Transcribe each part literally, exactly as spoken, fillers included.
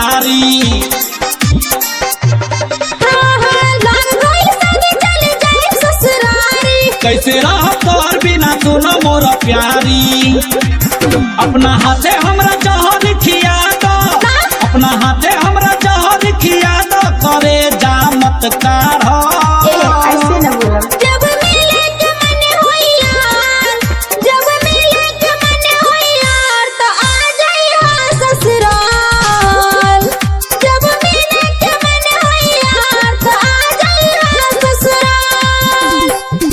प्यारी। कैसे रह तोहर बिना सुनो मोरा प्यारी। अपना हाथे हमरा जहर खिया दो, अपना हाथे हमरा जहर खिया दो, करे जा मत काढ़ो। ऐसे न बोलो। जब मिले के मन हो यार, जब मिले के मन हो यार, तो आ जाइयो ससुराल। जब मिले के मन हो यार, तो आ जाइयो ससुराल।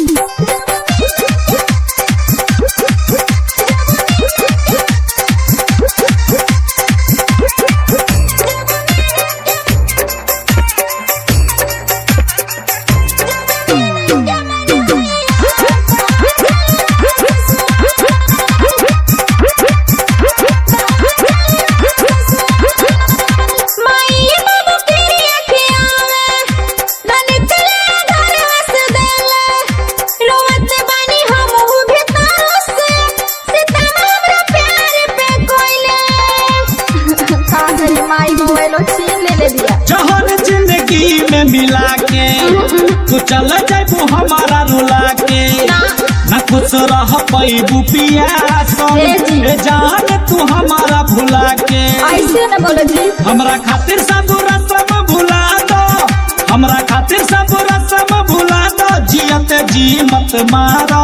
जहर जिंदगी में मिला के तू चल जाबू हमारा रुला के, न कुछ रह पैबू पियास जान तू हमारा भुला के। ऐसे न बोलो जी। हमरा खातिर सब रस्म भुला दो, हमरा खातिर सब रस्म भुला दो, जियत जी मत मारो।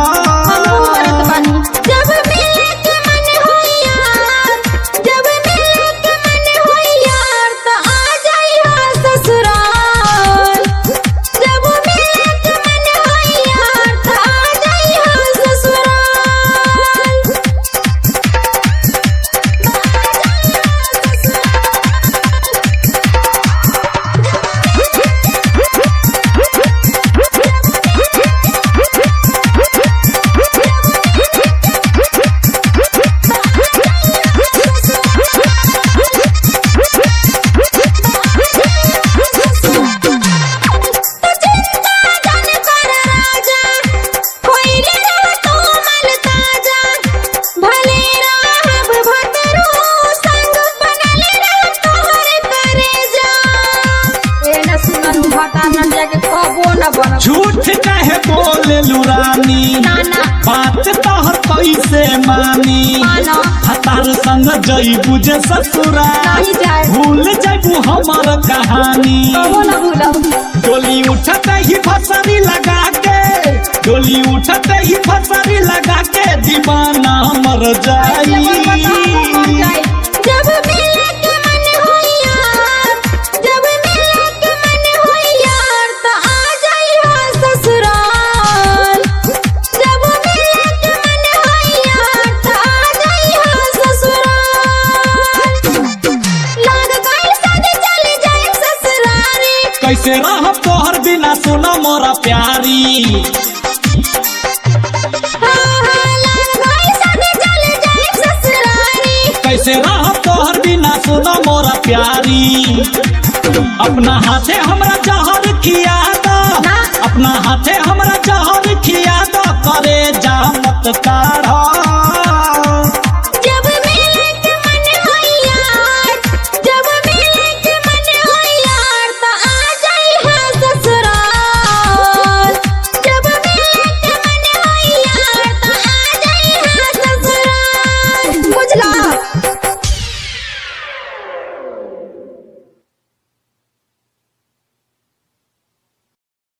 जब मिले के मन हो यार, जब मिले के मन हो यार, तो आ जाइयो ससुराल। जब मिले के मन हो यार, तो आ जाइयो ससुराल। झूठ कहे बोले लुरानी, बात तोहर कैसे मानी। हतार संग जईबू जे ससुरा, भूल जाबू हमर कहानी। डोली उठते ही फसरी लगा के, डोली उठते ही फसरी लगा के, दीवाना मर जाई। जब मिले के मन हो यार, जब मिले के मन हो यार, तो आ जाइयो ससुराल। जब मिले के मन हो यार, तो आ जाइयो ससुराल। लाग गइल शादी चली जाए ससुरारी। कैसे रह तोहर बिना सुनो मोरा प्यारी। कैसे रह तोहर बिना सुनो मोरा प्यारी। अपना हाथे हमरा जहर खिया दो, अपना हाथे हमरा जहर खिया दो, करे जा मत का।